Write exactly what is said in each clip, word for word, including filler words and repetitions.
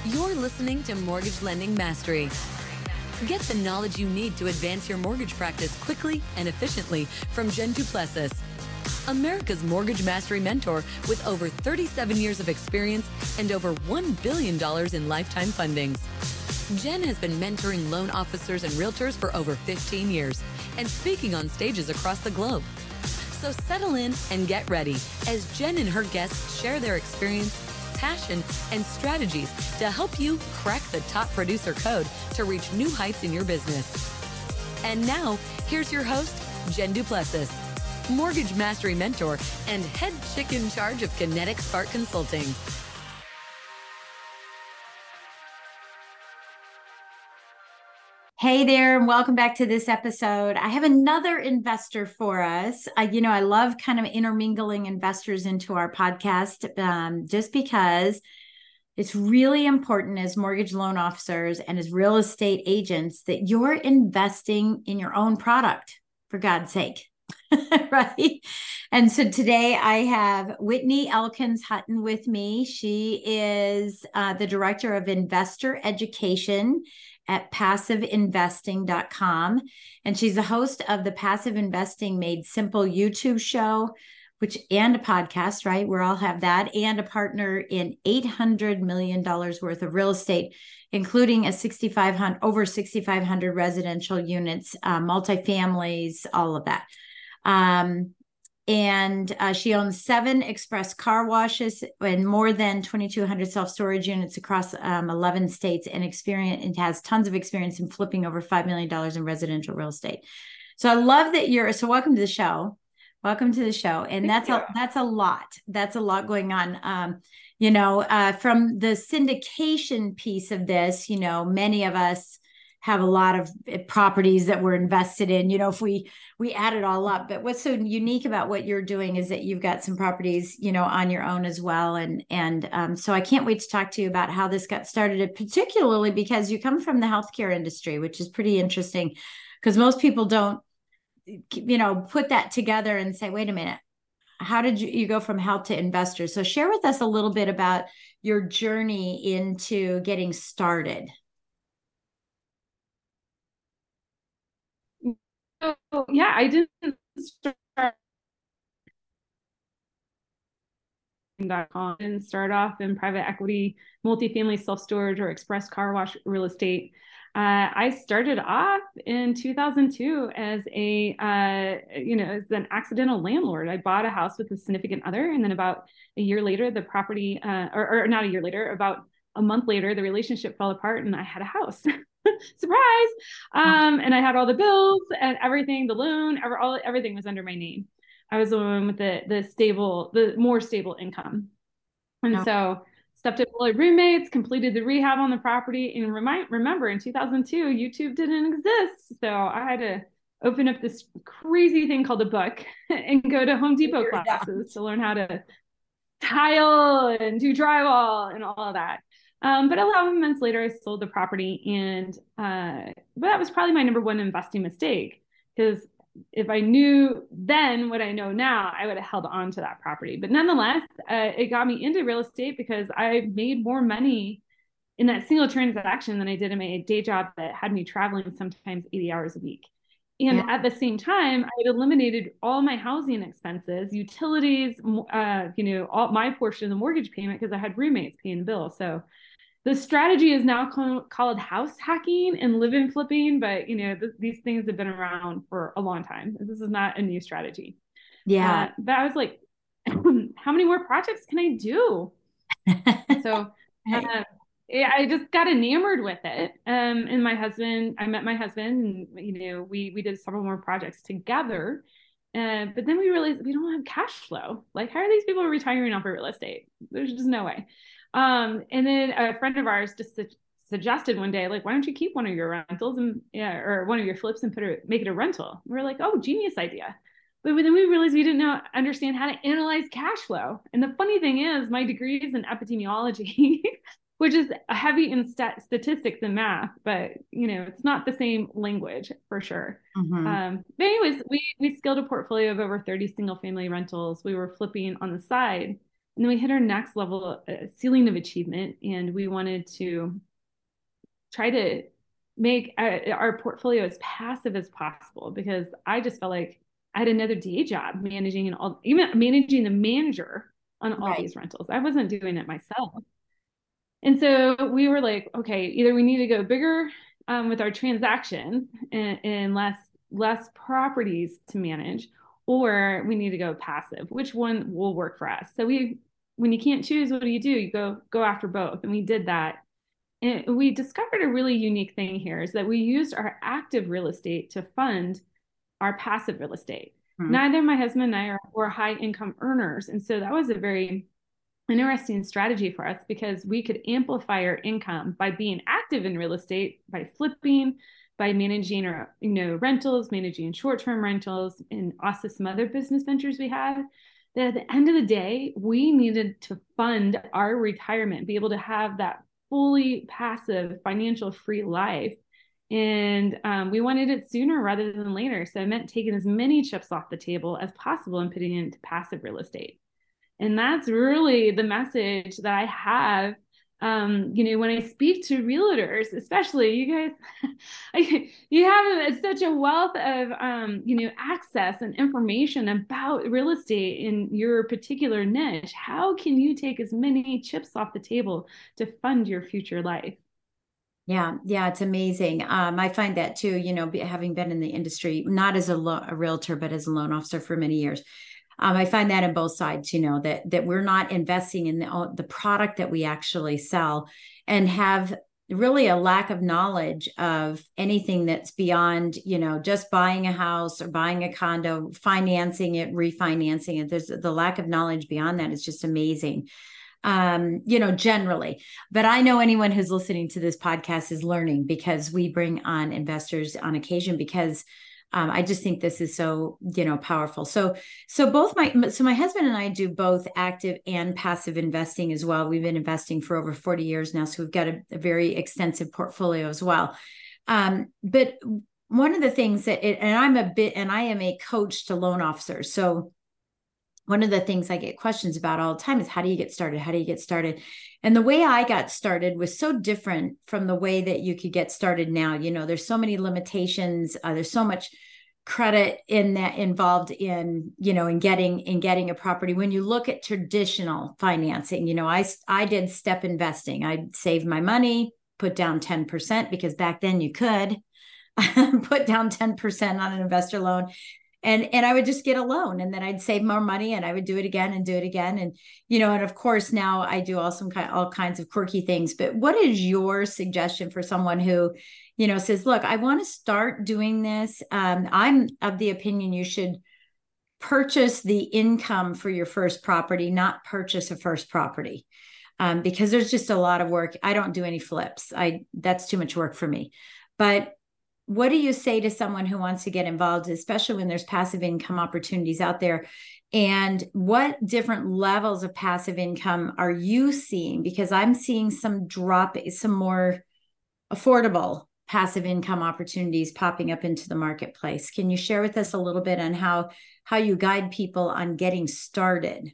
You're listening to Mortgage Lending Mastery. Get the knowledge you need to advance your mortgage practice quickly and efficiently from Jen Duplessis, America's Mortgage Mastery mentor with over thirty-seven years of experience and over one billion dollars in lifetime fundings. Jen has been mentoring loan officers and realtors for over fifteen years and speaking on stages across the globe. So settle in and get ready as Jen and her guests share their experience, passion, and strategies to help you crack the top producer code to reach new heights in your business. And now, here's your host, Jen Duplessis, Mortgage Mastery mentor and head chick in charge of Kinetic Spark Consulting. Hey there, and welcome back to this episode. I have another investor for us. I, you know, I love kind of intermingling investors into our podcast um, just because it's really important as mortgage loan officers and as real estate agents that you're investing in your own product, for God's sake, right? And so today I have Whitney Elkins Hutton with me. She is uh, the Director of Investor Education at passive investing dot com. And she's the host of the Passive Investing Made Simple YouTube show, which and a podcast, right? We all have that, and a partner in eight hundred million dollars worth of real estate, including a sixty-five hundred, over sixty-five hundred residential units, uh, multifamilies, all of that. Um, And uh, she owns seven express car washes and more than twenty-two hundred self-storage units across um, eleven states, and experience and has tons of experience in flipping over five million dollars in residential real estate. So I love that you're, so welcome to the show. Welcome to the show. And that's a, that's a lot. That's a lot going on. Um, you know, uh, from the syndication piece of this, you know, many of us have a lot of properties that we're invested in, you know, if we, we add it all up. But what's so unique about what you're doing is that you've got some properties, you know, on your own as well. And, and um, so I can't wait to talk to you about how this got started, particularly because you come from the healthcare industry, which is pretty interesting because most people don't, you know, put that together and say, wait a minute, how did you, you go from health to investors? So share with us a little bit about your journey into getting started. So, yeah, I didn't start and start off in private equity, multifamily self-storage, or express car wash real estate. Uh, I started off in two thousand two as a, uh, you know, as an accidental landlord. I bought a house with a significant other, and then about a year later, the property, uh, or, or not a year later, about a month later, the relationship fell apart, and I had a house. Surprise. Um, and I had all the bills and everything, the loan, every, all, everything was under my name. I was the one with the, the stable, the more stable income. And oh. so stepped up with roommates, completed the rehab on the property. And remind, remember in two thousand two, YouTube didn't exist. So I had to open up this crazy thing called a book and go to Home Depot You're classes down. to learn how to tile and do drywall and all of that. Um, but eleven months later, I sold the property, and uh, but that was probably my number one investing mistake, because if I knew then what I know now, I would have held on to that property. But nonetheless, uh, it got me into real estate because I made more money in that single transaction than I did in my day job that had me traveling sometimes eighty hours a week. And yeah. at the same time, I had eliminated all my housing expenses, utilities, uh, you know, all my portion of the mortgage payment, because I had roommates paying the bill. So the strategy is now called house hacking and live-in flipping, but you know, th- these things have been around for a long time. This is not a new strategy. Yeah. Uh, but I was like, how many more projects can I do? so uh, I just got enamored with it. Um, and my husband, I met my husband, and you know, we we did several more projects together. Uh, but then we realized we don't have cash flow. Like, how are these people retiring off of real estate? There's just no way. Um, and then a friend of ours just su- suggested one day, like, why don't you keep one of your rentals and yeah, or one of your flips and put it, make it a rental? We we're like, oh, genius idea. But then we realized we didn't know, understand how to analyze cash flow. And the funny thing is, my degree is in epidemiology, which is heavy in stat- statistics and math, but you know, it's not the same language for sure. Mm-hmm. Um, but anyways, we we scaled a portfolio of over thirty single family rentals. We were flipping on the side. And then we hit our next level uh, ceiling of achievement, and we wanted to try to make our, our portfolio as passive as possible, because I just felt like I had another day job managing and all, even managing the manager on all Right. these rentals. I wasn't doing it myself. And so we were like, okay, either we need to go bigger um, with our transactions and, and less less properties to manage, or we need to go passive. Which one will work for us? So we, when you can't choose, what do you do? You go go after both, and we did that. And we discovered a really unique thing here is that we used our active real estate to fund our passive real estate. Mm-hmm. Neither my husband and I are, were high income earners, and so that was a very interesting strategy for us, because we could amplify our income by being active in real estate, by flipping, by managing our, you know, rentals, managing short-term rentals, and also some other business ventures we had. That at the end of the day, we needed to fund our retirement, be able to have that fully passive, financial free life. And um, we wanted it sooner rather than later. So it meant taking as many chips off the table as possible and putting it into passive real estate. And that's really the message that I have, um, you know, when I speak to realtors, especially you guys, I, you have such a wealth of, um, you know, access and information about real estate in your particular niche. How can you take as many chips off the table to fund your future life? Yeah, yeah, it's amazing. Um, I find that too, you know, having been in the industry, not as a, lo- a realtor, but as a loan officer for many years. Um, I find that in both sides, you know, that that we're not investing in the, the product that we actually sell, and have really a lack of knowledge of anything that's beyond, you know, just buying a house or buying a condo, financing it, refinancing it. There's the lack of knowledge beyond that is just amazing. Um, you know, generally, but I know anyone who's listening to this podcast is learning, because we bring on investors on occasion, because Um, I just think this is so, you know, powerful. So, so both my, so my husband and I do both active and passive investing as well. We've been investing for over forty years now. So we've got a, a very extensive portfolio as well. Um, but one of the things that, it, and I'm a bit, and I am a coach to loan officers. So one of the things I get questions about all the time is, how do you get started? How do you get started? And the way I got started was so different from the way that you could get started now. You know, there's so many limitations. Uh, there's so much credit in that involved in, you know, in getting, in getting a property. When you look at traditional financing, you know, I, I did step investing. I saved my money, put down ten percent, because back then you could put down ten percent on an investor loan. And, and I would just get a loan, and then I'd save more money, and I would do it again and do it again. And, you know, and of course now I do all some kind, all kinds of quirky things, but what is your suggestion for someone who, you know, says, look, I want to start doing this. Um, I'm of the opinion you should purchase the income for your first property, not purchase a first property. Um, because there's just a lot of work. I don't do any flips. I, that's too much work for me. But what do you say to someone who wants to get involved, especially when there's passive income opportunities out there? And what different levels of passive income are you seeing? Because I'm seeing some drop, some more affordable passive income opportunities popping up into the marketplace. Can you share with us a little bit on how, how you guide people on getting started?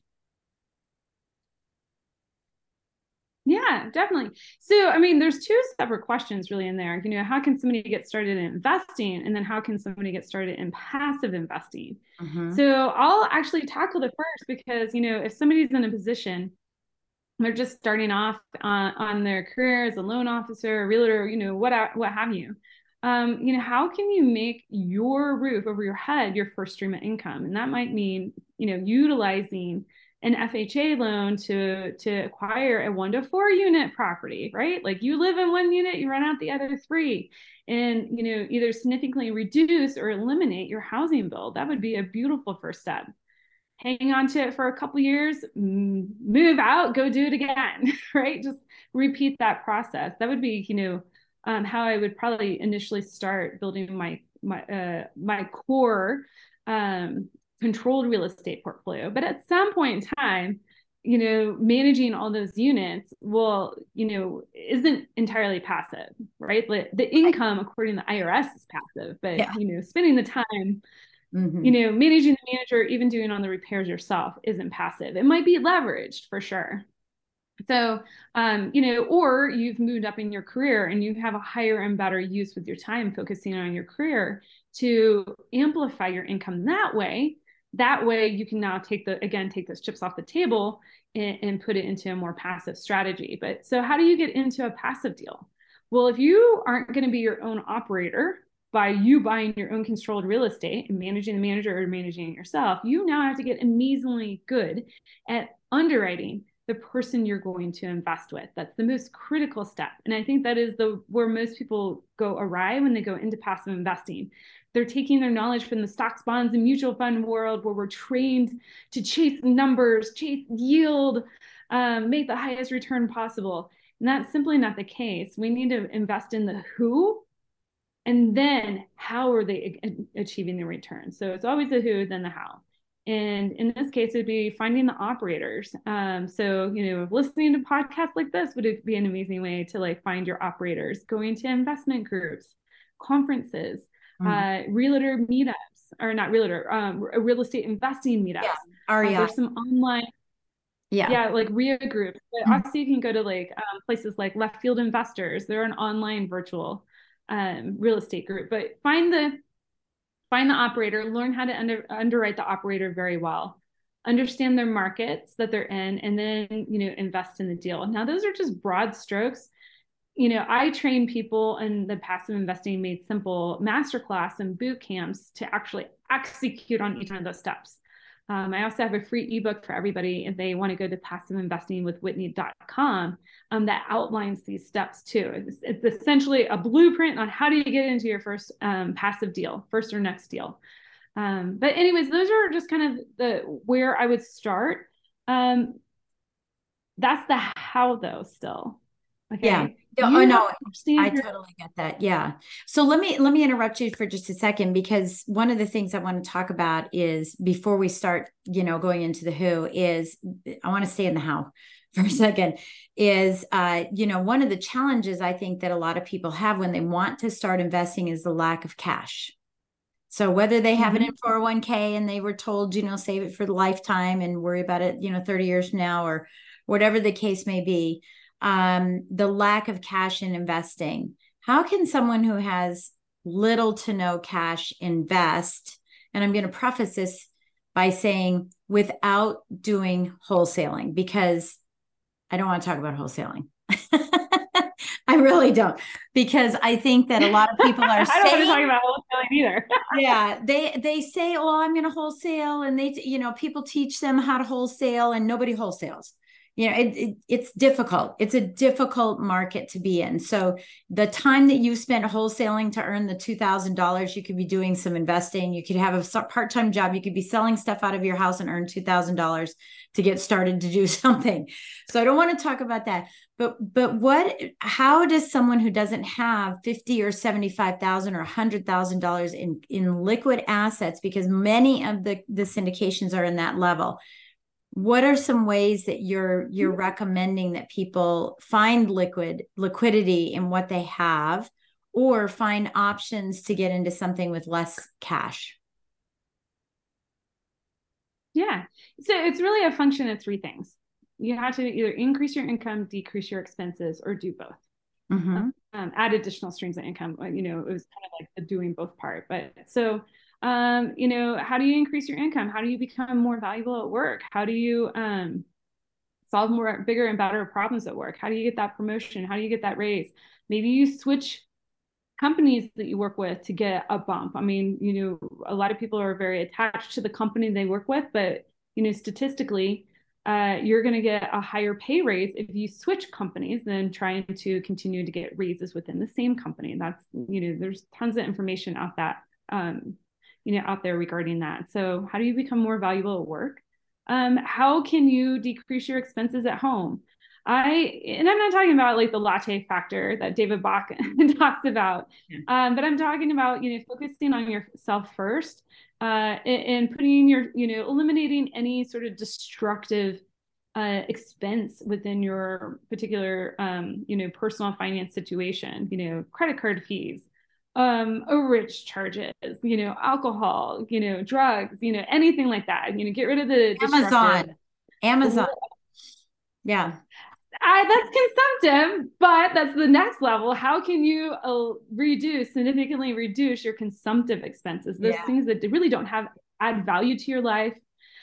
Yeah, definitely. So, I mean, there's two separate questions really in there. You know, how can somebody get started in investing? And then how can somebody get started in passive investing? Mm-hmm. So I'll actually tackle the first, because, you know, if somebody's in a position, they're just starting off on, on their career as a loan officer, a realtor, you know, what, what have you. Um, you know, how can you make your roof over your head your first stream of income? And that might mean, you know, utilizing an F H A loan to, to acquire a one to four unit property, right? Like you live in one unit, you rent out the other three, and, you know, either significantly reduce or eliminate your housing bill. That would be a beautiful first step. Hang on to it for a couple of years, move out, go do it again, right? Just repeat that process. That would be, you know, um, how I would probably initially start building my, my, uh, my core, um, controlled real estate portfolio. But at some point in time, you know, managing all those units will, you know, isn't entirely passive, right? Like the income, according to the I R S, is passive, but, yeah. you know, spending the time Mm-hmm. You know, managing the manager, even doing on the repairs yourself isn't passive. It might be leveraged for sure. So, um, you know, or you've moved up in your career and you have a higher and better use with your time focusing on your career to amplify your income that way. That way you can now take the, again, take those chips off the table and, and put it into a more passive strategy. But so how do you get into a passive deal? Well, if you aren't going to be your own operator by you buying your own controlled real estate and managing the manager or managing it yourself, you now have to get amazingly good at underwriting the person you're going to invest with. That's the most critical step. And I think that is the where most people go awry when they go into passive investing. They're taking their knowledge from the stocks, bonds, and mutual fund world where we're trained to chase numbers, chase yield, um, make the highest return possible. And that's simply not the case. We need to invest in the who, and then how are they achieving the return? So it's always the who, then the how. And in this case, it'd be finding the operators. Um, so, you know, listening to podcasts like this would be an amazing way to like find your operators, going to investment groups, conferences, mm-hmm. uh, realtor meetups, or not realtor, um, real estate investing meetups. Yeah. R E I. Uh, there's some online, yeah, yeah like R I A groups. But mm-hmm. also you can go to like um, places like Left Field Investors. They're an online virtual um, real estate group. But find the Find the operator, learn how to under, underwrite the operator very well, understand their markets that they're in, and then, you know, invest in the deal. Now, those are just broad strokes. You know, I train people in the Passive Investing Made Simple masterclass and boot camps to actually execute on each one of those steps. Um, I also have a free ebook for everybody if they want to go to passive investing with whitney dot com um, that outlines these steps too. It's, it's essentially a blueprint on how do you get into your first um, passive deal, first or next deal. Um, but anyways, those are just kind of the where I would start. Um, that's the how though still. Okay. Yeah. Oh no, I totally get that. Yeah. So let me let me interrupt you for just a second, because one of the things I want to talk about is, before we start, you know, going into the who, is I want to stay in the how for a second. Is uh, you know, one of the challenges I think that a lot of people have when they want to start investing is the lack of cash. So whether they have mm-hmm. it in four oh one k and they were told, you know, save it for the lifetime and worry about it, you know, thirty years from now, or whatever the case may be. Um, the lack of cash in investing. How can someone who has little to no cash invest? And I'm going to preface this by saying without doing wholesaling, because I don't want to talk about wholesaling. I really don't, because I think that a lot of people are I don't saying, want to talk about wholesaling either. yeah, they they say, oh, I'm going to wholesale, and they, you know, people teach them how to wholesale, and nobody wholesales. You know, it, it, it's difficult. It's a difficult market to be in. So the time that you spent wholesaling to earn the two thousand dollars, you could be doing some investing. You could have a part-time job. You could be selling stuff out of your house and earn two thousand dollars to get started to do something. So I don't want to talk about that. But but what, how does someone who doesn't have fifty or seventy-five thousand or one hundred thousand dollars in, in liquid assets, because many of the, the syndications are in that level, what are some ways that you're you're recommending that people find liquid liquidity in what they have, or find options to get into something with less cash? Yeah, so it's really a function of three things. You have to either increase your income, decrease your expenses, or do both. Mm-hmm. Um, add additional streams of income. You know, it was kind of like the doing both part. But so Um, you know, how do you increase your income? How do you become more valuable at work? How do you um, solve more bigger and better problems at work? How do you get that promotion? How do you get that raise? Maybe you switch companies that you work with to get a bump. I mean, you know, a lot of people are very attached to the company they work with, but, you know, statistically, uh, you're going to get a higher pay raise if you switch companies than trying to continue to get raises within the same company. That's, you know, there's tons of information out that, um, you know, out there regarding that. So how do you become more valuable at work? Um, how can you decrease your expenses at home? I, and I'm not talking about like the latte factor that David Bach talks about, yeah. um, but I'm talking about, you know, focusing on yourself first, uh, and, and putting your, you know, eliminating any sort of destructive uh, expense within your particular, um, you know, personal finance situation, you know, credit card fees, um, overage charges, you know, alcohol, you know, drugs, you know, anything like that. You know, get rid of the Amazon. Amazon. Yeah. I, that's consumptive, but that's the next level. How can you uh, reduce, significantly reduce your consumptive expenses? Those yeah. things that really don't have add value to your life.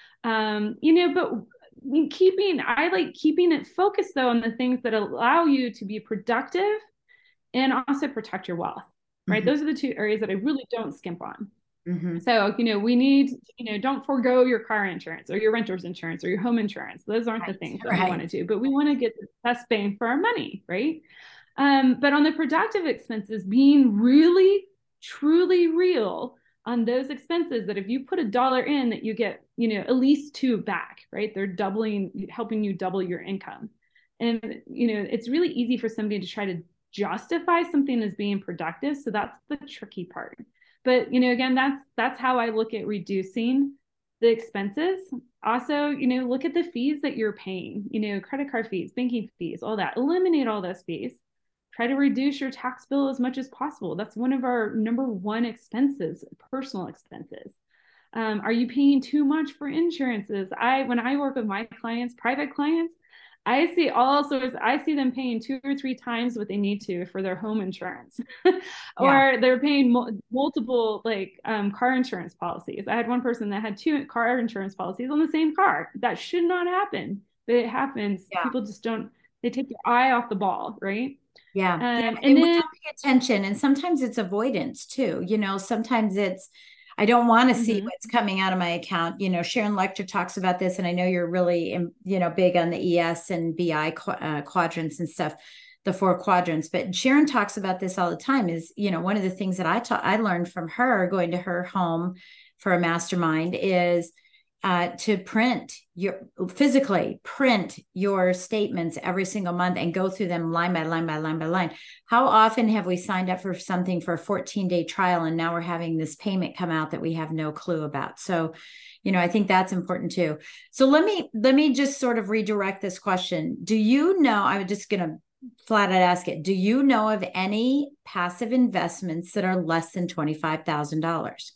Um, you know, but keeping, I like keeping it focused though on the things that allow you to be productive and also protect your wealth, right? Mm-hmm. Those are the two areas that I really don't skimp on. Mm-hmm. So, you know, we need, you know, don't forego your car insurance or your renter's insurance or your home insurance. Those aren't right. the things that right. we want to do, but we want to get the best bang for our money, right? Um, but on the productive expenses, being really, truly real on those expenses that if you put a dollar in that you get, you know, at least two back, right? They're doubling, helping you double your income. And, you know, it's really easy for somebody to try to justify something as being productive. So that's the tricky part. But, you know, again, that's that's how I look at reducing the expenses. Also, you know, look at the fees that you're paying, you know, credit card fees, banking fees, all that. Eliminate all those fees. Try to reduce your tax bill as much as possible. That's one of our number one expenses, personal expenses. Um, are you paying too much for insurances? I, when I work with my clients, private clients, I see all sorts, I see them paying two or three times what they need to for their home insurance, or yeah. they're paying mo- multiple like um, car insurance policies. I had one person that had two car insurance policies on the same car. That should not happen, but it happens. Yeah. People just don't, they take their eye off the ball, right? Yeah. Um, yeah. And, and then, we don't pay attention. And sometimes it's avoidance too. You know, sometimes it's, I don't want to see mm-hmm. what's coming out of my account. You know, Sharon Lechter talks about this, and I know you're really, you know, big on the E S and B I uh, quadrants and stuff, the four quadrants. But Sharon talks about this all the time. Is, you know, one of the things that I taught, I learned from her going to her home for a mastermind is uh, to print your physically print your statements every single month and go through them line by line by line by line. How often have we signed up for something for a fourteen day trial and now we're having this payment come out that we have no clue about? So, you know, I think that's important too. So let me, let me just sort of redirect this question. Do you know, I'm just going to flat out ask it. Do you know of any passive investments that are less than twenty-five thousand dollars?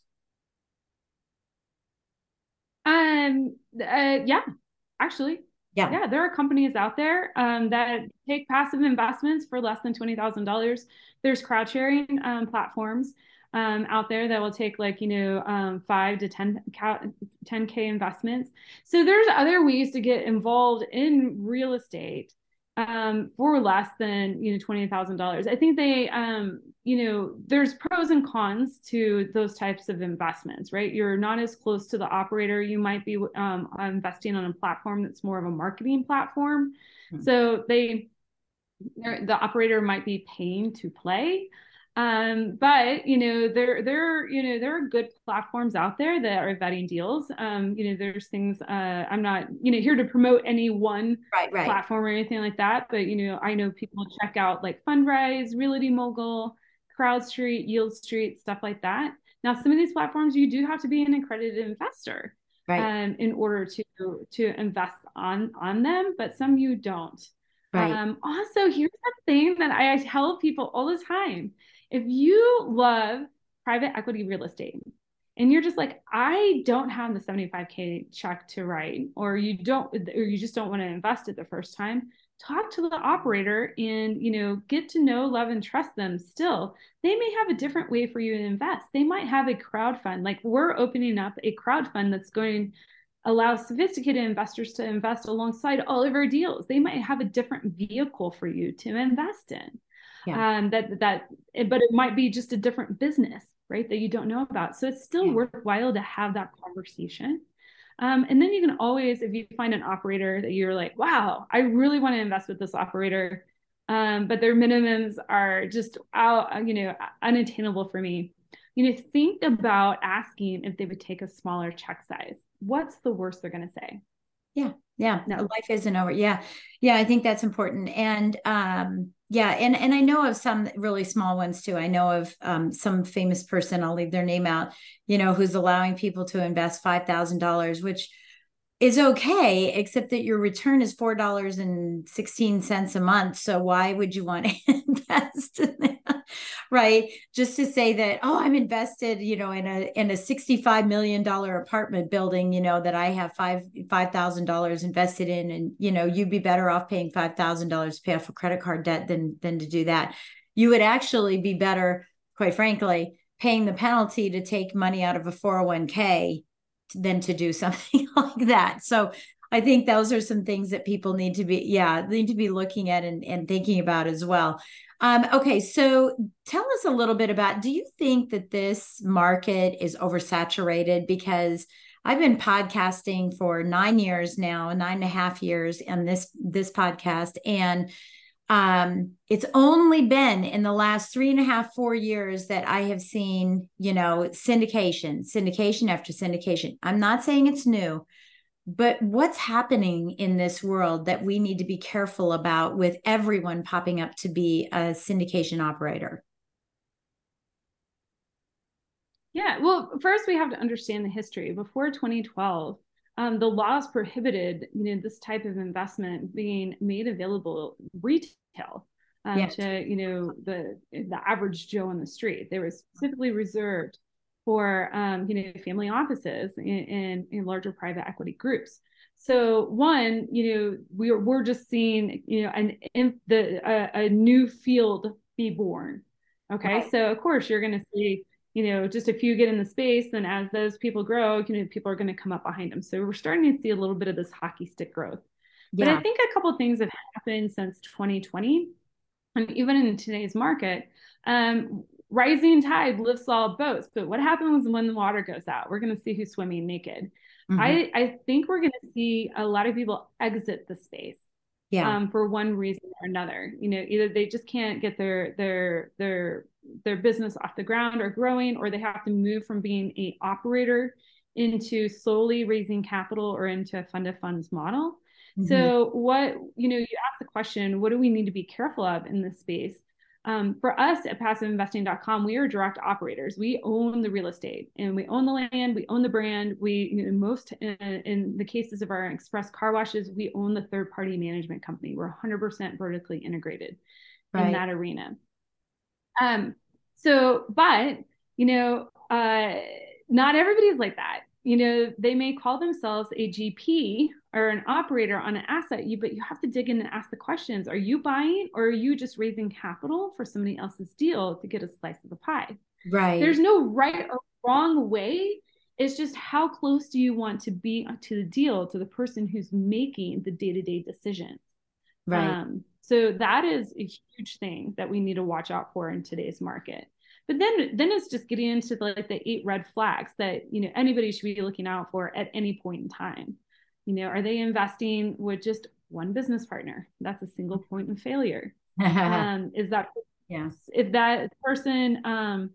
Um, uh, yeah, actually, yeah, yeah, there are companies out there um, that take passive investments for less than twenty thousand dollars. There's crowd sharing um, platforms um, out there that will take like, you know, um, five to ten K investments. So there's other ways to get involved in real estate um, for less than, you know, twenty thousand dollars. I think they, um, you know, there's pros and cons to those types of investments, right? You're not as close to the operator. You might be um, investing on a platform that's more of a marketing platform. Mm-hmm. So they, the operator might be paying to play. Um, but, you know, there, there, you know, there are good platforms out there that are vetting deals. Um, you know, there's things, uh, I'm not, you know, here to promote any one right, right. platform or anything like that. But, you know, I know people check out like Fundrise, Realty Mogul, CrowdStreet, Yield Street, stuff like that. Now, some of these platforms, you do have to be an accredited investor right. um, in order to, to invest on, on them, but some you don't. Right. Um, also, here's the thing that I tell people all the time. If you love private equity real estate and you're just like, I don't have the seventy-five K check to write, or you don't, or you just don't want to invest it the first time, talk to the operator and, you know, get to know, love, and trust them still. They may have a different way for you to invest. They might have a crowd fund. Like we're opening up a crowd fund that's going to allow sophisticated investors to invest alongside all of our deals. They might have a different vehicle for you to invest in. Yeah. Um, that, that, but it might be just a different business, right? That you don't know about. So it's still yeah. worthwhile to have that conversation. Um, and then you can always, if you find an operator that you're like, wow, I really want to invest with this operator, um, but their minimums are just out, you know, unattainable for me. You know, think about asking if they would take a smaller check size. What's the worst they're going to say? Yeah. Yeah. No, life isn't over. Yeah. Yeah. I think that's important. And, um, yeah. And, and I know of some really small ones too. I know of, um, some famous person, I'll leave their name out, you know, who's allowing people to invest five thousand dollars, which is okay, except that your return is four dollars and sixteen cents a month. So why would you want to invest in that? right? Just to say that, oh, I'm invested, you know, in a in a sixty-five million dollar apartment building, you know, that I have five five thousand dollars invested in, and you know, you'd be better off paying five thousand dollars to pay off a credit card debt than than to do that. You would actually be better, quite frankly, paying the penalty to take money out of a four oh one k than to do something like that. So I think those are some things that people need to be, yeah, need to be looking at and, and thinking about as well. Um, okay, so tell us a little bit about, do you think that this market is oversaturated? Because I've been podcasting for nine years now, nine and a half years on this, this podcast. And um, it's only been in the last three and a half, four years that I have seen, you know, syndication, syndication after syndication. I'm not saying it's new, but what's happening in this world that we need to be careful about with everyone popping up to be a syndication operator? Yeah, well, first we have to understand the history. Before twenty twelve, um, the laws prohibited, you know, this type of investment being made available retail um, yeah. to, you know, the the average Joe on the street. They were specifically reserved for, um, you know, family offices and, in larger private equity groups. So one, you know, we're we're just seeing, you know, an in the a, a new field be born. Okay, right. So of course you're going to see, you know, just a few get in the space, and as those people grow, you know, people are going to come up behind them. So we're starting to see a little bit of this hockey stick growth. Yeah. But I think a couple of things have happened since twenty twenty, and even in today's market. Um, rising tide lifts all boats, but what happens when the water goes out? We're going to see who's swimming naked. Mm-hmm. I, I think we're going to see a lot of people exit the space. Yeah. Um, for one reason or another. You know, either they just can't get their their their their business off the ground or growing, or they have to move from being an operator into solely raising capital or into a fund of funds model. Mm-hmm. So what, you know, you ask the question, what do we need to be careful of in this space? Um, for us at passive investing dot com, we are direct operators. We own the real estate and we own the land, we own the brand. We, you know, most in, in the cases of our express car washes, we own the third party management company. We're one hundred percent vertically integrated right. in that arena. Um, so, but, you know, uh, not everybody's like that. You know, they may call themselves a G P or an operator on an asset, you, but you have to dig in and ask the questions. Are you buying, or are you just raising capital for somebody else's deal to get a slice of the pie? Right. There's no right or wrong way. It's just how close do you want to be to the deal, to the person who's making the day-to-day decisions. Right. Um, so that is a huge thing that we need to watch out for in today's market. But then, then it's just getting into the, like the eight red flags that, you know, anybody should be looking out for at any point in time. You know, are they investing with just one business partner? That's a single point of failure. um, is that, yes, if that person, um,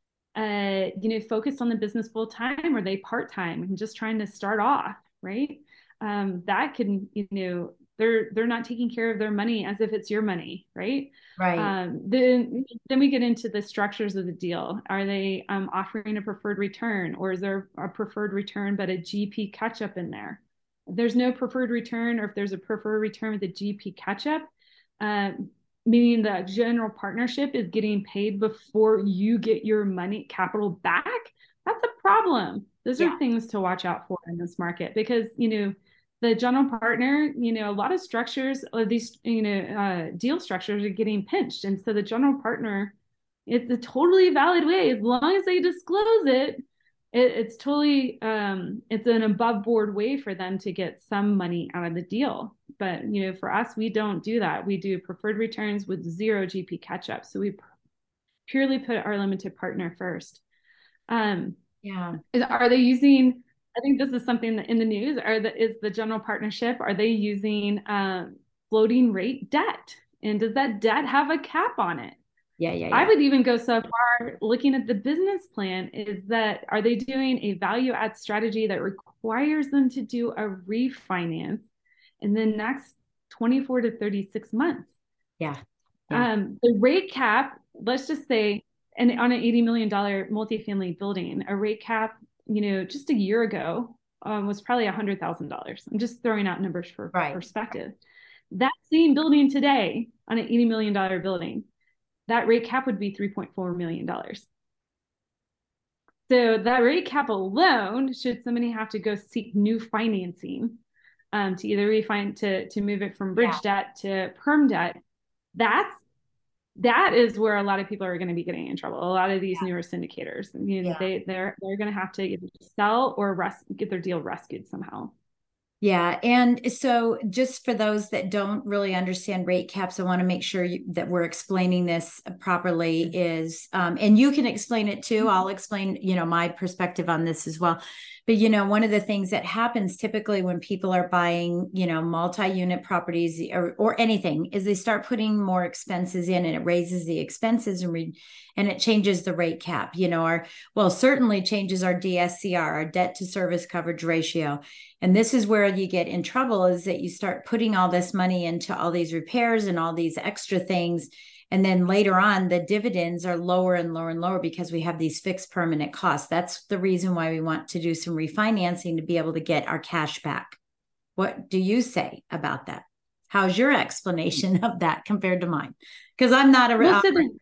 uh, you know, focused on the business full time, or are they part-time and just trying to start off, right? Um, that can, you know, they're, they're not taking care of their money as if it's your money, right? Right. Um, then, then we get into the structures of the deal. Are they um, offering a preferred return, or is there a preferred return but a G P catch-up in there? If there's no preferred return, or if there's a preferred return with a G P catch-up, uh, meaning the general partnership is getting paid before you get your money capital back, that's a problem. Those yeah. are things to watch out for in this market, because, you know, the general partner, you know, a lot of structures of these, you know, uh, deal structures are getting pinched. And so the general partner, it's a totally valid way, as long as they disclose it, it it's totally, um, it's an above board way for them to get some money out of the deal. But, you know, for us, we don't do that. We do preferred returns with zero G P catch up. So we purely put our limited partner first. Um, yeah. Is, are they using, I think this is something that in the news, are the, is the general partnership, are they using um, floating rate debt? And does that debt have a cap on it? Yeah, yeah, yeah. I would even go so far, looking at the business plan, is that, are they doing a value add strategy that requires them to do a refinance in the next twenty-four to thirty-six months? Yeah. yeah. Um, the rate cap, let's just say, and on an eighty million dollars multifamily building, a rate cap, you know, just a year ago um, was probably one hundred thousand dollars. I'm just throwing out numbers for right. perspective. That same building today, on an eighty million dollars building, that rate cap would be three point four million dollars. So that rate cap alone, should somebody have to go seek new financing um, to either refine to to move it from bridge yeah. debt to perm debt, that's that is where a lot of people are going to be getting in trouble. A lot of these yeah. newer syndicators, you know, yeah. they they're they're going to have to either sell or res- get their deal rescued somehow. Yeah. And so just for those that don't really understand rate caps, I want to make sure you, that we're explaining this properly is, um, and you can explain it too. I'll explain, you know, my perspective on this as well. But, you know, one of the things that happens typically when people are buying, you know, multi-unit properties or, or anything is they start putting more expenses in, and it raises the expenses and re- and it changes the rate cap, you know, our, well, certainly changes our D S C R, our debt to service coverage ratio. And this is where you get in trouble, is that you start putting all this money into all these repairs and all these extra things. And then later on, the dividends are lower and lower and lower because we have these fixed permanent costs. That's the reason why we want to do some refinancing to be able to get our cash back. What do you say about that? How's your explanation of that compared to mine? Because I'm not a... Well, so the,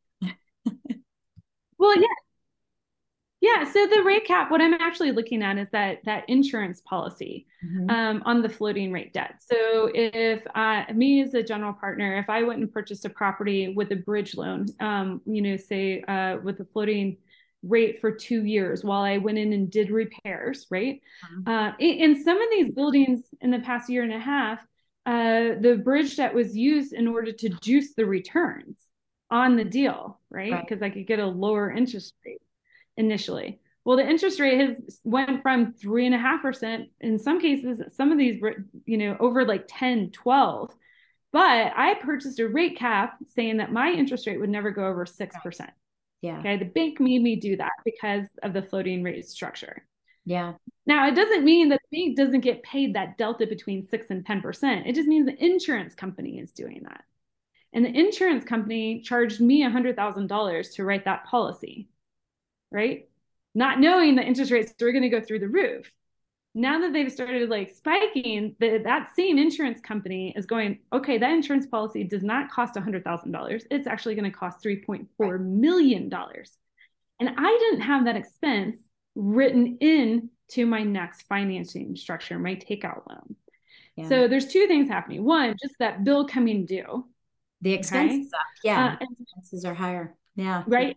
well, yeah. Yeah, so the rate cap, what I'm actually looking at is that that insurance policy mm-hmm. um, on the floating rate debt. So if uh, me as a general partner, if I went and purchased a property with a bridge loan, um, you know, say uh, with a floating rate for two years while I went in and did repairs, right? Mm-hmm. Uh, in, in some of these buildings in the past year and a half, uh, the bridge debt was used in order to juice the returns on the deal, right? Because right. I could get a lower interest rate initially. Well, the interest rate has went from three and a half percent in some cases, some of these, you know, over like ten, twelve. But I purchased a rate cap saying that my interest rate would never go over six percent. Yeah. Okay. The bank made me do that because of the floating rate structure. Yeah. Now, it doesn't mean that the bank doesn't get paid that delta between six and ten percent. It just means the insurance company is doing that. And the insurance company charged me one hundred thousand dollars to write that policy. Right? Not knowing the interest rates are going to go through the roof. Now that they've started like spiking, the, that same insurance company is going, okay, that insurance policy does not cost one hundred thousand dollars. It's actually going to cost three point four million dollars. And I didn't have that expense written in to my next financing structure, my takeout loan. Yeah. So there's two things happening. One, just that bill coming due. The expenses okay? up. Yeah. Uh, expenses are higher. Yeah. Right.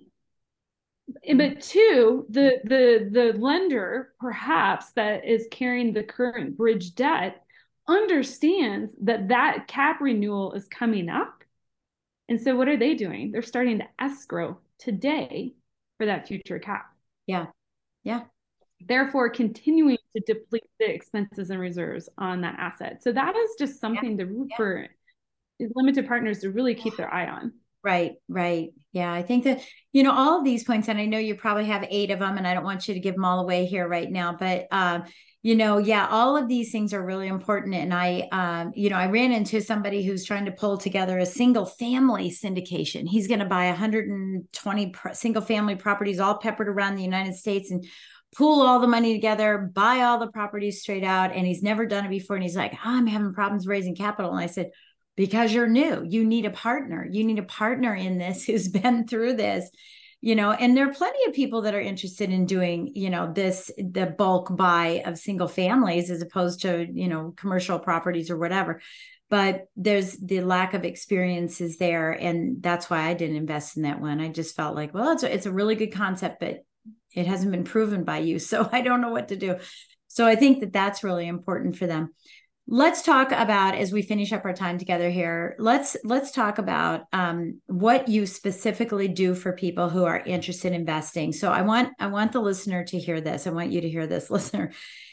But two, the the the lender perhaps that is carrying the current bridge debt understands that that cap renewal is coming up. And so what are they doing? They're starting to escrow today for that future cap. Yeah. Yeah. Therefore, continuing to deplete the expenses and reserves on that asset. So that is just something yeah. to yeah. for limited partners to really keep their eye on. Right, right. Yeah, I think that, you know, all of these points, and I know you probably have eight of them, and I don't want you to give them all away here right now, but, um, you know, yeah, all of these things are really important. And I, um, you know, I ran into somebody who's trying to pull together a single family syndication. He's going to buy one hundred twenty pro- single family properties all peppered around the United States and pool all the money together, buy all the properties straight out. And he's never done it before. And he's like, oh, I'm having problems raising capital. And I said, because you're new, you need a partner. You need a partner in this who's been through this, you know, and there are plenty of people that are interested in doing, you know, this, the bulk buy of single families as opposed to, you know, commercial properties or whatever. But there's the lack of experience is there. And that's why I didn't invest in that one. I just felt like, well, it's a, it's a really good concept, but it hasn't been proven by you. So I don't know what to do. So I think that that's really important for them. Let's talk about, as we finish up our time together here, let's let's talk about um, what you specifically do for people who are interested in investing. So I want I want the listener to hear this. I want you to hear this, listener.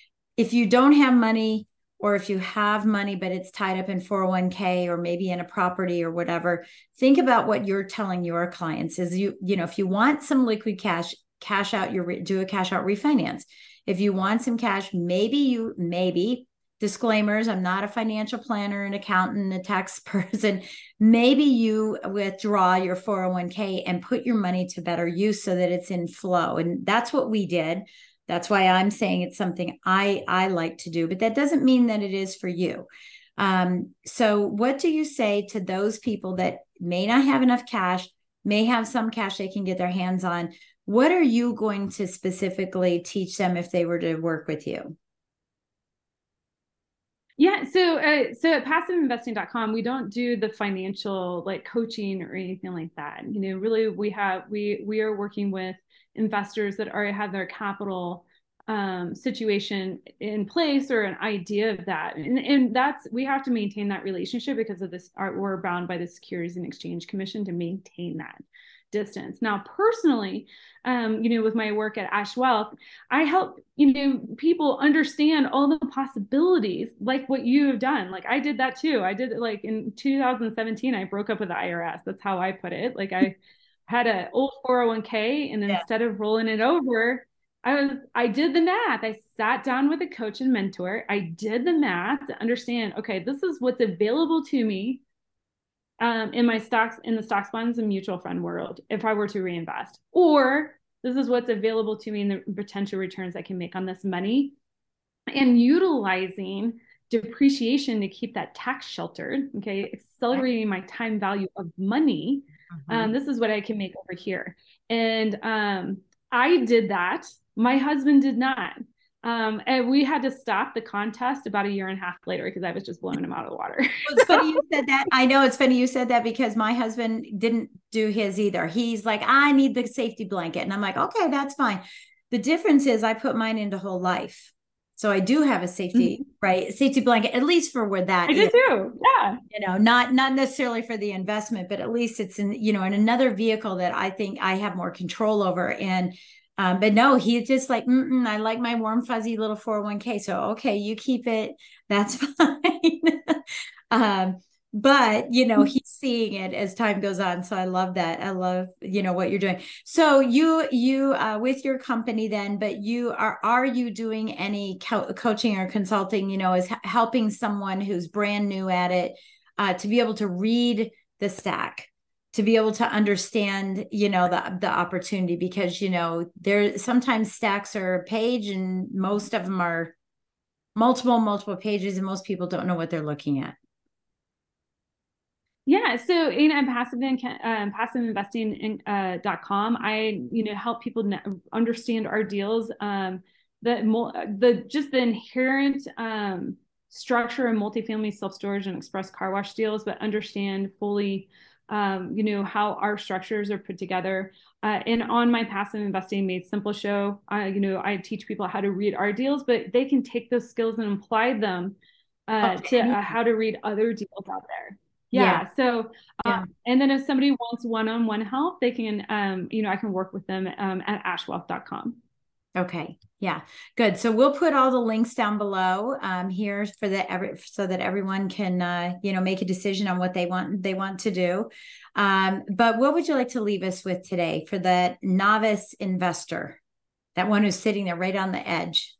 If you don't have money, or if you have money, but it's tied up in four oh one k or maybe in a property or whatever, think about what you're telling your clients is you, you know, if you want some liquid cash, cash out your, do a cash out refinance. If you want some cash, maybe you, maybe disclaimers, I'm not a financial planner, an accountant, a tax person. Maybe you withdraw your four oh one k and put your money to better use so that it's in flow. And that's what we did. That's why I'm saying it's something I, I like to do, but that doesn't mean that it is for you. Um, so what do you say to those people that may not have enough cash, may have some cash they can get their hands on. What are you going to specifically teach them if they were to work with you? Yeah, so uh, so at passive investing dot com, we don't do the financial like coaching or anything like that. You know, really, we have we we are working with investors that already have their capital um, situation in place or an idea of that, and and that's we have to maintain that relationship because of this. Our, we're bound by the Securities and Exchange Commission to maintain that distance. Now, personally, um, you know, with my work at Ash Wealth, I help, you know, people understand all the possibilities, like what you have done. Like I did that too. I did it like in two thousand seventeen, I broke up with the I R S. That's how I put it. Like I had an old four oh one k, and Yeah. instead of rolling it over, I was, I did the math. I sat down with a coach and mentor. I did the math to understand, okay, this is what's available to me Um, in my stocks, in the stocks, bonds, and mutual fund world, if I were to reinvest, or this is what's available to me in the potential returns I can make on this money, and utilizing depreciation to keep that tax sheltered. Okay, accelerating my time value of money. Mm-hmm. Um, this is what I can make over here, and um, I did that. My husband did not. Um, and we had to stop the contest about a year and a half later because I was just blowing him out of the water. It's funny you said that. I know it's funny you said that because my husband didn't do his either. He's like, I need the safety blanket. And I'm like, okay, that's fine. The difference is I put mine into whole life. So I do have a safety, mm-hmm. right? Safety blanket, at least for where that I is. do too. Yeah. You know, not, not necessarily for the investment, but at least it's in, you know, in another vehicle that I think I have more control over. And Um, but no, he's just like, mm-mm, I like my warm, fuzzy little four oh one k. So, okay, you keep it. That's fine. um, but, you know, he's seeing it as time goes on. So I love that. I love, you know, what you're doing. So you, you, uh, with your company then, but you are, are you doing any co- coaching or consulting, you know, is h- helping someone who's brand new at it, uh, to be able to read the stack, to be able to understand, you know, the, the opportunity, because, you know, there sometimes stacks are a page and most of them are multiple, multiple pages, and most people don't know what they're looking at. Yeah. So in uh, passive, in, um, passive investing dot com, uh, I, you know, help people understand our deals, um, the, the, just the inherent, um, structure of multifamily self-storage and express car wash deals, but understand fully, Um, you know, how our structures are put together. Uh, and on my Passive Investing Made Simple show, uh, you know, I teach people how to read our deals, but they can take those skills and apply them uh, okay. to uh, how to read other deals out there. Yeah. yeah. So, uh, yeah. and then if somebody wants one-on-one help, they can, um, you know, I can work with them um, at ash wealth dot com. Okay. Yeah, good. So we'll put all the links down below um, here for the every so that everyone can uh, you know, make a decision on what they want they want to do. Um, but what would you like to leave us with today for that novice investor, that one who's sitting there right on the edge?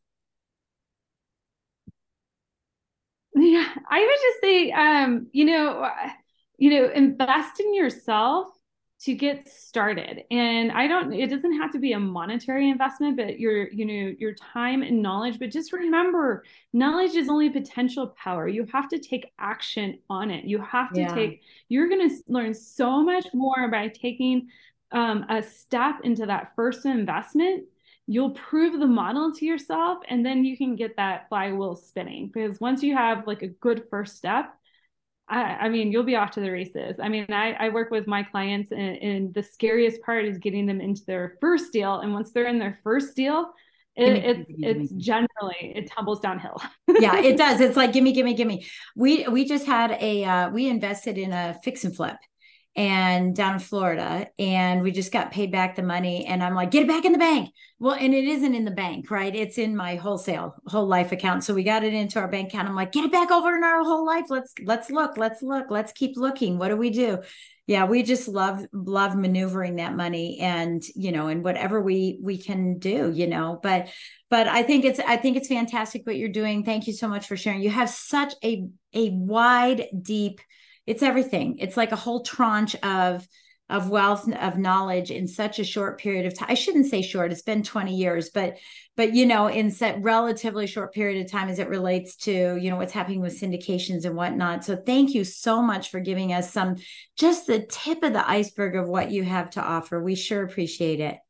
Yeah, I would just say, um, you know, you know, invest in yourself to get started. And I don't, it doesn't have to be a monetary investment, but your, you know, your time and knowledge. But just remember, knowledge is only potential power. You have to take action on it. You have to yeah. take, you're going to learn so much more by taking um, a step into that first investment. You'll prove the model to yourself, and then you can get that flywheel spinning. Because once you have like a good first step, I, I mean, you'll be off to the races. I mean, I, I work with my clients, and, and the scariest part is getting them into their first deal. And once they're in their first deal, it, me, it's gimme, it's gimme. generally, it tumbles downhill. Yeah, it does. It's like, gimme, gimme, gimme. We, we just had a, uh, we invested in a fix and flip and down in Florida, and we just got paid back the money. And I'm like, get it back in the bank. Well, and it isn't in the bank, right? It's in my wholesale whole life account. So we got it into our bank account. I'm like, get it back over in our whole life. Let's, let's look, let's look, let's keep looking. What do we do? Yeah, we just love, love maneuvering that money, and, you know, and whatever we, we can do, you know, but, but I think it's, I think it's fantastic what you're doing. Thank you so much for sharing. You have such a, a wide, deep, it's everything. It's like a whole tranche of of wealth of knowledge in such a short period of time. I shouldn't say short, it's been twenty years, but but you know, in set relatively short period of time as it relates to, you know, what's happening with syndications and whatnot. So thank you so much for giving us some, just the tip of the iceberg of what you have to offer. We sure appreciate it.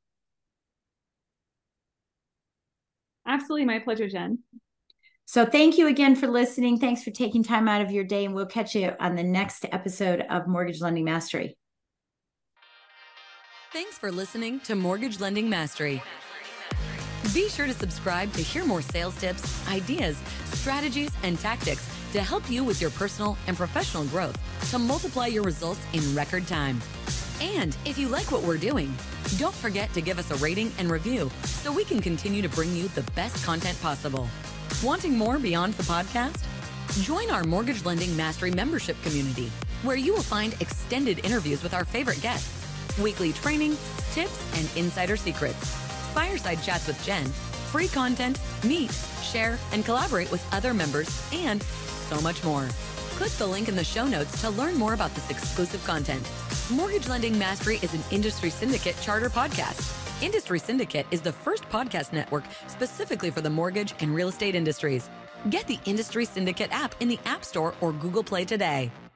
Absolutely, my pleasure, Jen. So thank you again for listening. Thanks for taking time out of your day, and we'll catch you on the next episode of Mortgage Lending Mastery. Thanks for listening to Mortgage Lending Mastery. Be sure to subscribe to hear more sales tips, ideas, strategies, and tactics to help you with your personal and professional growth to multiply your results in record time. And if you like what we're doing, don't forget to give us a rating and review so we can continue to bring you the best content possible. Wanting more beyond the podcast? Join our Mortgage Lending Mastery membership community, where you will find extended interviews with our favorite guests, weekly training, tips, and insider secrets, fireside chats with Jen, free content, meet, share, and collaborate with other members, and so much more. Click the link in the show notes to learn more about this exclusive content. Mortgage Lending Mastery is an Industry Syndicate charter podcast. Industry Syndicate is the first podcast network specifically for the mortgage and real estate industries. Get the Industry Syndicate app in the App Store or Google Play today.